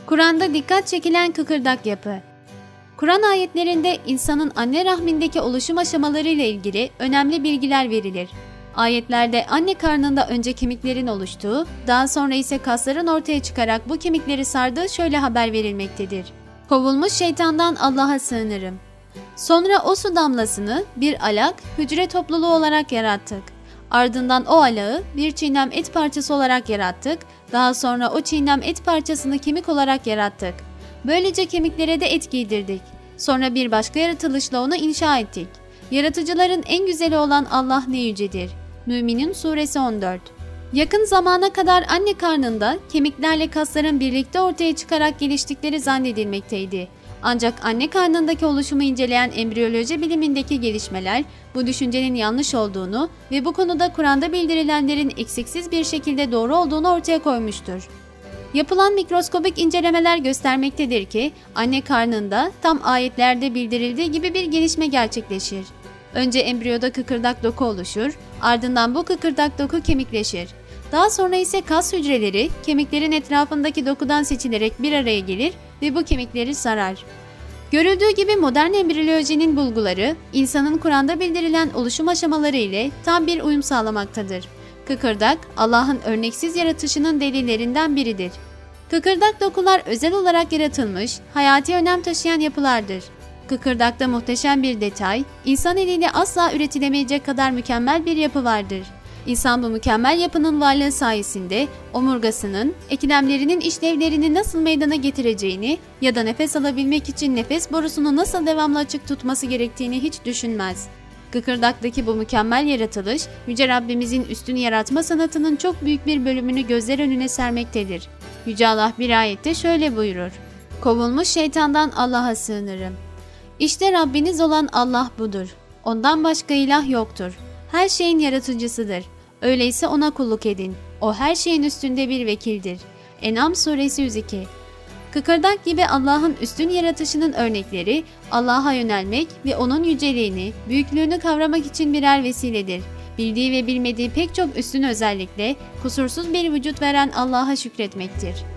Kur'an'da dikkat çekilen kıkırdak yapı. Kur'an ayetlerinde insanın anne rahmindeki oluşum aşamaları ile ilgili önemli bilgiler verilir. Ayetlerde anne karnında önce kemiklerin oluştuğu, daha sonra ise kasların ortaya çıkarak bu kemikleri sardığı şöyle haber verilmektedir. Kovulmuş şeytandan Allah'a sığınırım. Sonra o su damlasını bir alak, hücre topluluğu olarak yarattık. Ardından o alağı bir çiğnem et parçası olarak yarattık. Daha sonra o çiğnem et parçasını kemik olarak yarattık. Böylece kemiklere de et giydirdik. Sonra bir başka yaratılışla onu inşa ettik. Yaratıcıların en güzeli olan Allah ne yücedir. Mü'minin suresi 14. Yakın zamana kadar anne karnında kemiklerle kasların birlikte ortaya çıkarak geliştikleri zannedilmekteydi. Ancak anne karnındaki oluşumu inceleyen embriyoloji bilimindeki gelişmeler bu düşüncenin yanlış olduğunu ve bu konuda Kur'an'da bildirilenlerin eksiksiz bir şekilde doğru olduğunu ortaya koymuştur. Yapılan mikroskobik incelemeler göstermektedir ki anne karnında tam ayetlerde bildirildiği gibi bir gelişme gerçekleşir. Önce embriyoda kıkırdak doku oluşur, ardından bu kıkırdak doku kemikleşir. Daha sonra ise kas hücreleri kemiklerin etrafındaki dokudan seçilerek bir araya gelir ve bu kemikleri sarar. Görüldüğü gibi modern embriyolojinin bulguları, insanın Kur'an'da bildirilen oluşum aşamaları ile tam bir uyum sağlamaktadır. Kıkırdak, Allah'ın örneksiz yaratışının delillerinden biridir. Kıkırdak dokular özel olarak yaratılmış, hayati önem taşıyan yapılardır. Kıkırdakta muhteşem bir detay, insan eliyle asla üretilemeyecek kadar mükemmel bir yapı vardır. İnsan bu mükemmel yapının varlığı sayesinde omurgasının, eklemlerinin işlevlerini nasıl meydana getireceğini ya da nefes alabilmek için nefes borusunu nasıl devamlı açık tutması gerektiğini hiç düşünmez. Kıkırdaktaki bu mükemmel yaratılış, Yüce Rabbimizin üstün yaratma sanatının çok büyük bir bölümünü gözler önüne sermektedir. Yüce Allah bir ayette şöyle buyurur: "Kovulmuş şeytandan Allah'a sığınırım." İşte Rabbiniz olan Allah budur. Ondan başka ilah yoktur. Her şeyin yaratıcısıdır. Öyleyse ona kulluk edin. O her şeyin üstünde bir vekildir. En'am suresi 102. Kıkırdak gibi Allah'ın üstün yaratışının örnekleri, Allah'a yönelmek ve onun yüceliğini, büyüklüğünü kavramak için birer vesiledir. Bildiği ve bilmediği pek çok üstün özellikle kusursuz bir vücut veren Allah'a şükretmektir.